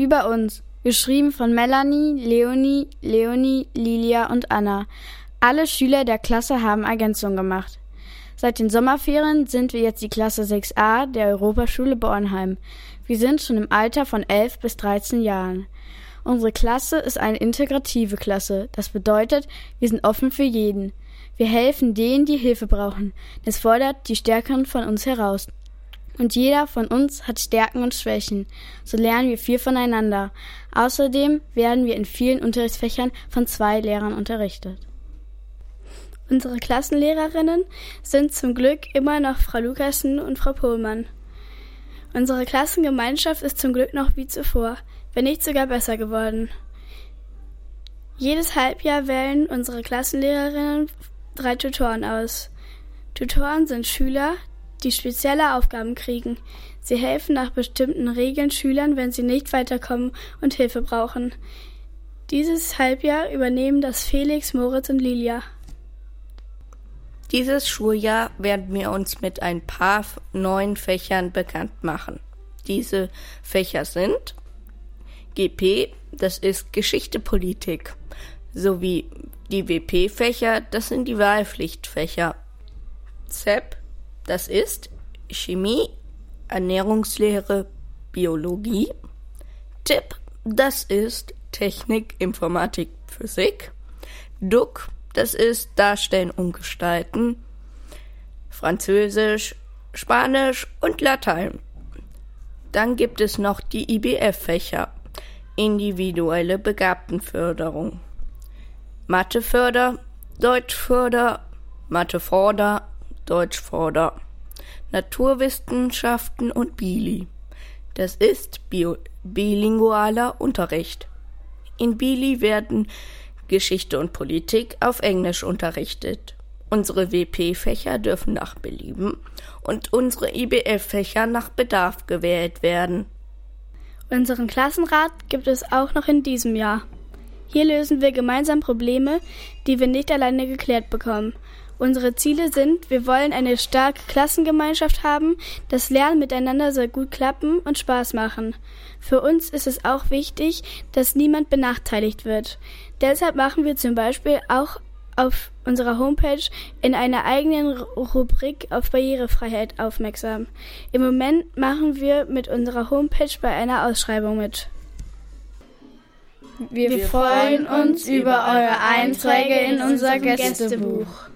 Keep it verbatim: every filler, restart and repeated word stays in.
Über uns, geschrieben von Melanie, Leonie, Leonie, Lilia und Anna. Alle Schüler der Klasse haben Ergänzung gemacht. Seit den Sommerferien sind wir jetzt die Klasse sechs a der Europaschule Bornheim. Wir sind schon im Alter von elf bis dreizehn Jahren. Unsere Klasse ist eine integrative Klasse. Das bedeutet, wir sind offen für jeden. Wir helfen denen, die Hilfe brauchen. Es fordert die Stärkeren von uns heraus. Und jeder von uns hat Stärken und Schwächen. So lernen wir viel voneinander. Außerdem werden wir in vielen Unterrichtsfächern von zwei Lehrern unterrichtet. Unsere Klassenlehrerinnen sind zum Glück immer noch Frau Lukassen und Frau Pohlmann. Unsere Klassengemeinschaft ist zum Glück noch wie zuvor, wenn nicht sogar besser geworden. Jedes Halbjahr wählen unsere Klassenlehrerinnen drei Tutoren aus. Tutoren sind Schüler, die spezielle Aufgaben kriegen. Sie helfen nach bestimmten Regeln Schülern, wenn sie nicht weiterkommen und Hilfe brauchen. Dieses Halbjahr übernehmen das Felix, Moritz und Lilia. Dieses Schuljahr werden wir uns mit ein paar neuen Fächern bekannt machen. Diese Fächer sind G P, das ist Geschichte, Politik, sowie die W P-Fächer, das sind die Wahlpflichtfächer. Z E P, das ist Chemie, Ernährungslehre, Biologie. T I P, das ist Technik, Informatik, Physik. D U K, das ist Darstellen und Gestalten, Französisch, Spanisch und Latein. Dann gibt es noch die I B F-Fächer, individuelle Begabtenförderung, Matheförder, Deutschförder, Matheforder, Deutschforder, Naturwissenschaften und Bili. Das ist bio- bilingualer Unterricht. In Bili werden Geschichte und Politik auf Englisch unterrichtet. Unsere W P-Fächer dürfen nach Belieben und unsere I B F-Fächer nach Bedarf gewählt werden. Unseren Klassenrat gibt es auch noch in diesem Jahr. Hier lösen wir gemeinsam Probleme, die wir nicht alleine geklärt bekommen. Unsere Ziele sind, wir wollen eine starke Klassengemeinschaft haben, das Lernen miteinander soll gut klappen und Spaß machen. Für uns ist es auch wichtig, dass niemand benachteiligt wird. Deshalb machen wir zum Beispiel auch auf unserer Homepage in einer eigenen Rubrik auf Barrierefreiheit aufmerksam. Im Moment machen wir mit unserer Homepage bei einer Ausschreibung mit. Wir freuen uns über eure Einträge in unser Gästebuch.